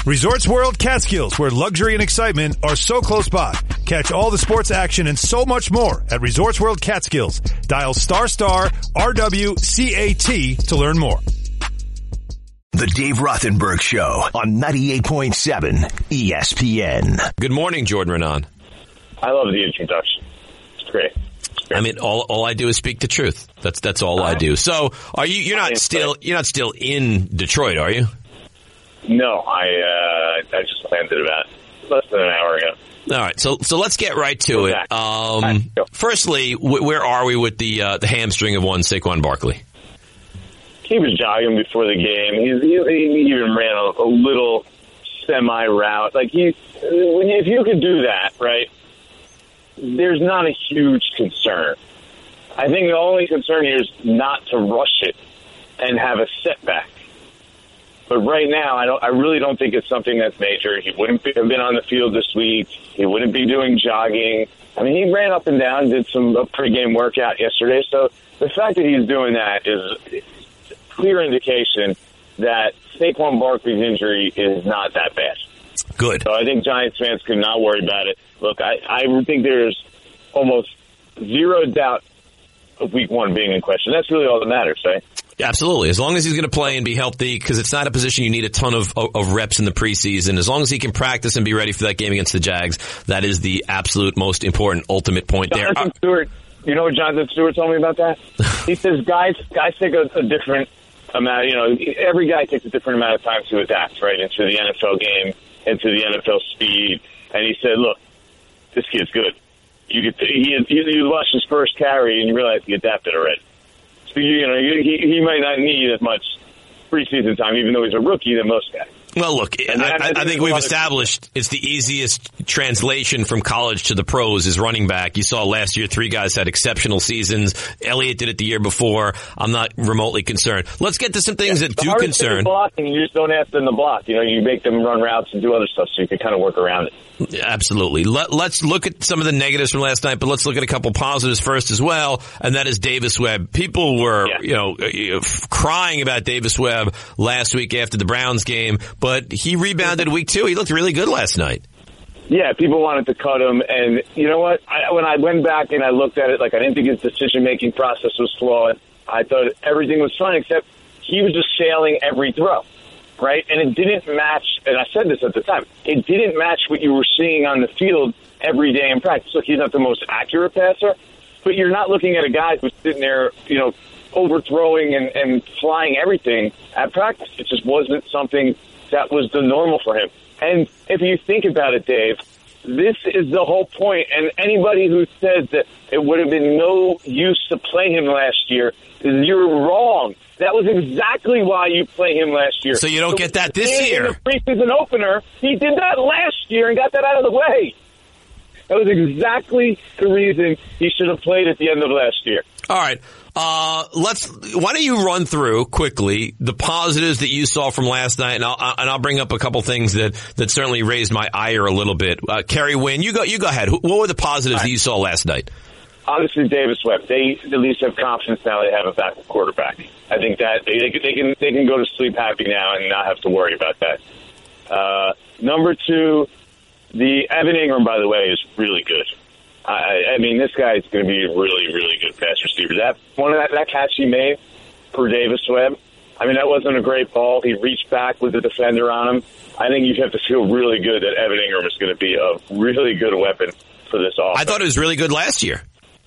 Resorts World Catskills, where luxury and excitement are so close by. Catch all the sports action and so much more at Resorts World Catskills. Dial *RWCAT to learn more. The Dave Rothenberg Show on 98.7 ESPN. Good morning, Jordan Renan. I love the introduction. It's great. I mean, all I do is speak the truth. That's all I do. So, you're not still in Detroit, are you? No, I just landed about less than an hour ago. All right, so let's get right to it. Firstly, where are we with the hamstring of one Saquon Barkley? He was jogging before the game. He even ran a little semi route. Like if you could do that, right? There's not a huge concern. I think the only concern here is not to rush it and have a setback. But right now, I really don't think it's something that's major. He wouldn't have been on the field this week. He wouldn't be doing jogging. I mean, he ran up and down, did a pregame workout yesterday. So the fact that he's doing that is a clear indication that Saquon Barkley's injury is not that bad. Good. So I think Giants fans could not worry about it. Look, I think there's almost zero doubt of week one being in question. That's really all that matters, right? Absolutely. As long as he's going to play and be healthy, because it's not a position you need a ton of reps in the preseason. As long as he can practice and be ready for that game against the Jags, that is the absolute most important, ultimate point there. Jonathan Stewart, you know what Jonathan Stewart told me about that? He says guys take a different amount. Every guy takes a different amount of time to adapt, right, into the NFL game, into the NFL speed. And he said, look, this kid's good. You lost his first carry and you realize he adapted already. So, he might not need as much preseason time, even though he's a rookie, than most guys. Well, look, I think we've established it's the easiest translation from college to the pros is running back. You saw last year 3 guys had exceptional seasons. Elliott did it the year before. I'm not remotely concerned. Let's get to some things that do concern. Blocking, you just don't ask them to block. You make them run routes and do other stuff so you can kind of work around it. Absolutely. Let's look at some of the negatives from last night, but let's look at a couple positives first as well, and that is Davis Webb. People were, crying about Davis Webb last week after the Browns game, but he rebounded week 2. He looked really good last night. Yeah, people wanted to cut him, and you know what? When I went back and I looked at it, I didn't think his decision-making process was flawed. I thought everything was fine, except he was just sailing every throw, right? And it didn't match, and I said this at the time, it didn't match what you were seeing on the field every day in practice. Look, he's not the most accurate passer, but you're not looking at a guy who's sitting there, overthrowing and flying everything at practice. It just wasn't something that was the normal for him. And if you think about it, Dave, this is the whole point. And anybody who says that it would have been no use to play him last year, you're wrong. That was exactly why you play him last year. So you don't get that this year. In the preseason opener, he did that last year and got that out of the way. That was exactly the reason he should have played at the end of last year. All right. Why don't you run through quickly the positives that you saw from last night, and I'll bring up a couple things that certainly raised my ire a little bit. Kerry Wynn, you go ahead. What were the positives that you saw last night? Obviously, Davis Webb. They at least have confidence now they have a backup quarterback. I think that they can go to sleep happy now and not have to worry about that. Number 2, the Evan Ingram, by the way, is really good. I mean, this guy is going to be a really, really good pass receiver. That catch he made for Davis Webb, I mean, that wasn't a great ball. He reached back with the defender on him. I think you have to feel really good that Evan Ingram is going to be a really good weapon for this offense. I thought it was really good last year.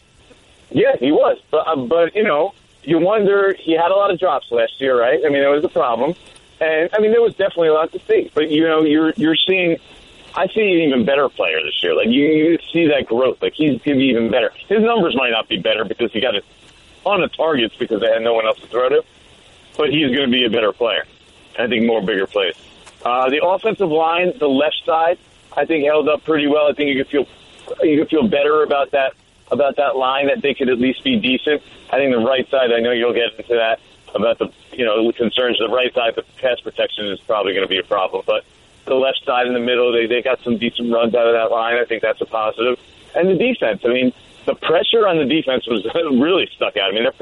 Yeah, he was. But you wonder, he had a lot of drops last year, right? I mean, that was a problem. And, I mean, there was definitely a lot to see. But, you're seeing... I see an even better player this year. You see that growth. He's going to be even better. His numbers might not be better because he got a ton of targets because they had no one else to throw to. But he's going to be a better player. I think more bigger plays. The offensive line, the left side, I think held up pretty well. I think you could feel better about that line, that they could at least be decent. I think the right side, I know you'll get into that about the concerns. The right side, the pass protection is probably going to be a problem, but the left side in the middle, they got some decent runs out of that line. I think that's a positive. And the defense, I mean, the pressure on the defense was really stuck out. I mean,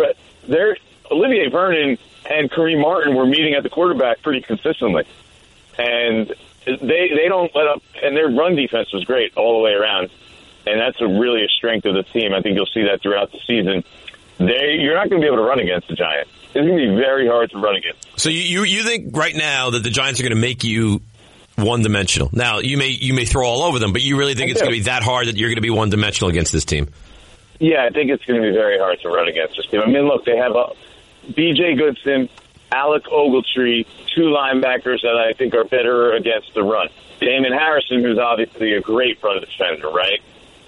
Olivier Vernon and Kareem Martin were meeting at the quarterback pretty consistently. And they don't let up, and their run defense was great all the way around, and that's really a strength of the team. I think you'll see that throughout the season. You're not going to be able to run against the Giants. It's going to be very hard to run against. So you think right now that the Giants are going to make you one-dimensional? Now, you may throw all over them, but you really think it's going to be that hard that you're going to be one-dimensional against this team? Yeah, I think it's going to be very hard to run against this team. I mean, look, they have B.J. Goodson, Alec Ogletree, two linebackers that I think are better against the run. Damon Harrison, who's obviously a great run defender, right?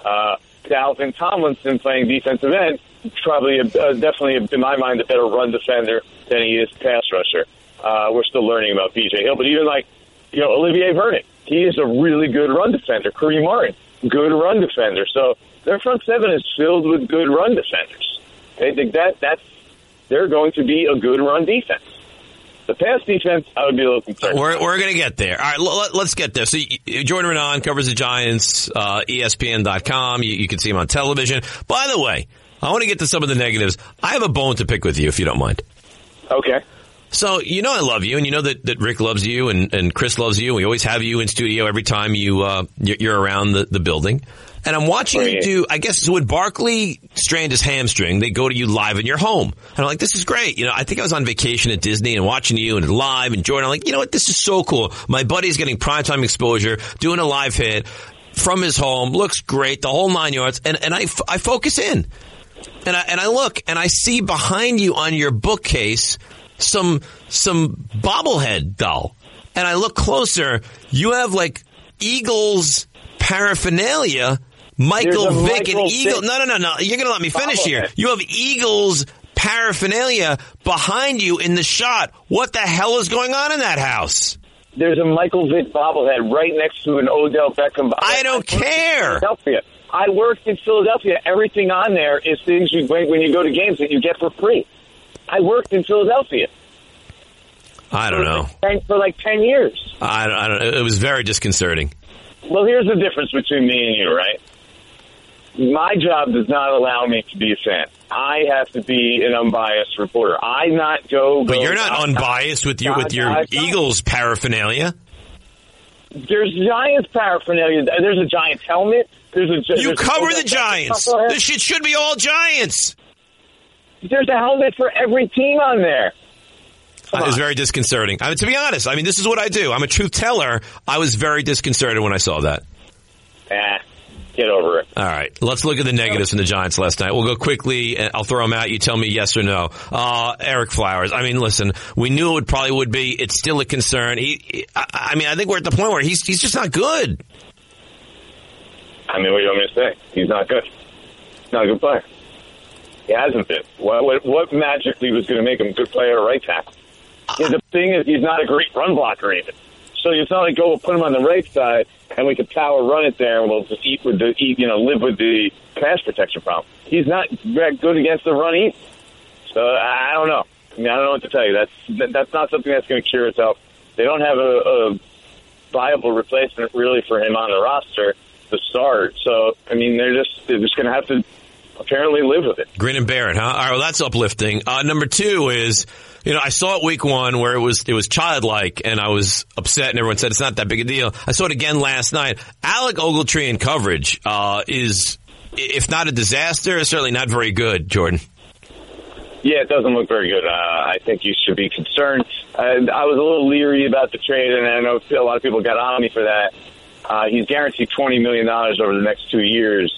Dalvin Tomlinson playing defensive end, probably definitely, in my mind, a better run defender than he is pass rusher. We're still learning about B.J. Hill, but even Olivier Vernon, he is a really good run defender. Kareem Martin, good run defender. So their front seven is filled with good run defenders. They think they're going to be a good run defense. The pass defense, I would be a little concerned. We're going to get there. All right, let's get there. So Jordan Raanan covers the Giants, ESPN.com. You can see him on television. By the way, I want to get to some of the negatives. I have a bone to pick with you, if you don't mind. Okay. So, I love you, and you know that Rick loves you, and Chris loves you. We always have you in studio every time you're around the building. And I'm watching you do, I guess, so when Barkley strained his hamstring, they go to you live in your home. And I'm like, this is great. I think I was on vacation at Disney and watching you and live and Jordan. I'm like, you know what? This is so cool. My buddy's getting primetime exposure, doing a live hit from his home. Looks great, the whole 9 yards. And I focus in. And I look, and I see behind you on your bookcase some bobblehead doll. And I look closer. You have, like, Eagles paraphernalia. Michael Vick and Eagles. No. You're going to let me finish here. You have Eagles paraphernalia behind you in the shot. What the hell is going on in that house? There's a Michael Vick bobblehead right next to an Odell Beckham bobblehead. I don't care. I worked in Philadelphia. Everything on there is things when you go to games that you get for free. I worked in Philadelphia. I don't know. For like 10 years. I don't. It was very disconcerting. Well, here's the difference between me and you, right? My job does not allow me to be a fan. I have to be an unbiased reporter. But you're not unbiased with your Eagles paraphernalia. There's Giants paraphernalia. There's a Giants helmet. You cover the Giants. This shit should be all Giants. There's a helmet for every team on there. It was very disconcerting. To be honest, this is what I do. I'm a truth teller. I was very disconcerted when I saw that. Get over it. All right. Let's look at the negatives from the Giants last night. We'll go quickly. I'll throw them out. You tell me yes or no. Eric Flowers. Listen, we knew it probably would be. It's still a concern. I think we're at the point where he's just not good. What do you want me to say? He's not good. He's not a good player. He hasn't been. What magically was going to make him a good player at right tackle? The thing is, he's not a great run blocker even. So it's not like, we'll put him on the right side and we could power run it there and we'll just live with the pass protection problem. He's not very good against the run either. So I don't know. I don't know what to tell you. That's not something that's going to cure itself. They don't have a viable replacement really for him on the roster to start. So they're just going to have to apparently live with it. Grin and bear it, huh? All right, well, that's uplifting. Number two is, I saw it week one where it was childlike, and I was upset, and everyone said it's not that big a deal. I saw it again last night. Alec Ogletree in coverage is, if not a disaster, certainly not very good, Jordan. Yeah, it doesn't look very good. I think you should be concerned. I was a little leery about the trade, and I know a lot of people got on me for that. He's guaranteed $20 million over the next 2 years.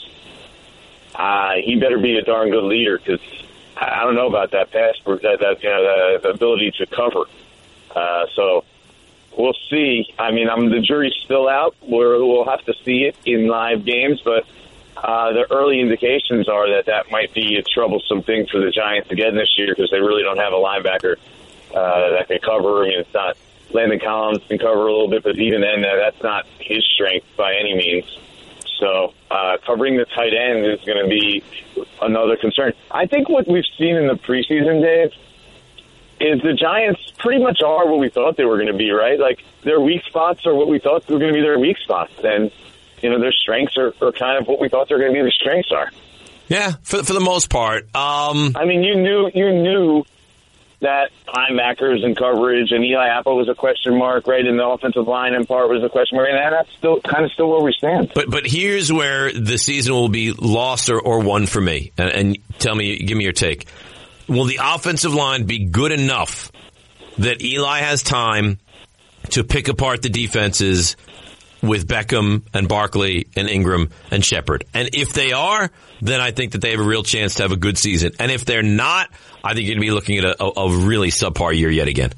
He better be a darn good leader, because I don't know about that the ability to cover. So we'll see. The jury's still out. We'll have to see it in live games, but the early indications are that might be a troublesome thing for the Giants again this year, because they really don't have a linebacker that can cover. It's not Landon Collins can cover a little bit, but even then, that's not his strength by any means. So covering the tight end is going to be another concern. I think what we've seen in the preseason, Dave, is the Giants pretty much are what we thought they were going to be, right? Like, their weak spots are what we thought were going to be their weak spots. And, their strengths are kind of what we thought they were going to be their strengths are. Yeah, for the most part. You knew that linebackers and coverage, and Eli Apple was a question mark, right? And the offensive line in part was a question mark, and that's still where we stand. But here's where the season will be lost or won for me. And give me your take. Will the offensive line be good enough that Eli has time to pick apart the defenses with Beckham and Barkley and Ingram and Shepard? And if they are, then I think that they have a real chance to have a good season. And if they're not, I think you're going to be looking at a really subpar year yet again.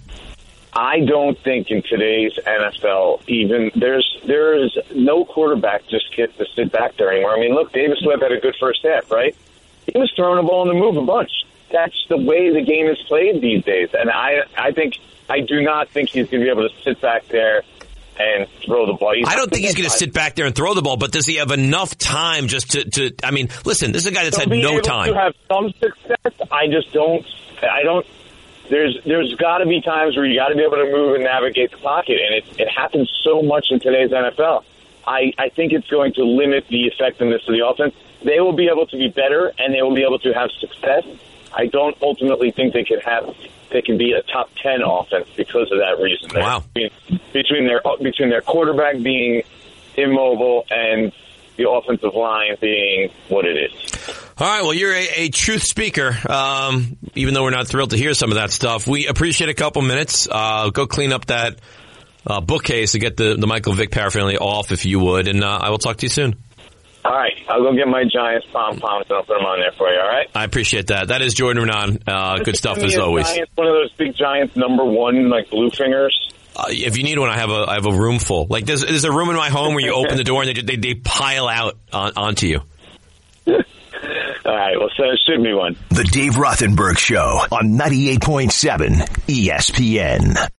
I don't think in today's NFL even there's no quarterback just gets to sit back there anymore. I mean, look, Davis Webb had a good first half, right? He was throwing the ball on the move a bunch. That's the way the game is played these days. And I do not think he's going to be able to sit back there and throw the ball. I don't think he's going to sit back there and throw the ball, but does he have enough time just to I mean, listen, this is a guy that's had no time. To have some success, I don't. There's got to be times where you got to be able to move and navigate the pocket, and it happens so much in today's NFL. I think it's going to limit the effectiveness of the offense. They will be able to be better, and they will be able to have success. I don't ultimately think they can be a top 10 offense because of that reason. Wow. Between their quarterback being immobile and the offensive line being what it is. All right, well, you're a truth speaker, even though we're not thrilled to hear some of that stuff. We appreciate a couple minutes. Go clean up that bookcase and get the Michael Vick paraphernalia off, if you would, and I will talk to you soon. All right, I'll go get my Giants pom-poms and I'll put them on there for you, all right? I appreciate that. That is Jordan Renan. Good stuff as always. One of those big Giants #1, like blue fingers. If you need one, I have a room full. Like there's a room in my home where you open the door and they pile out onto you. All right, well, so it should be one. The Dave Rothenberg Show on 98.7 ESPN.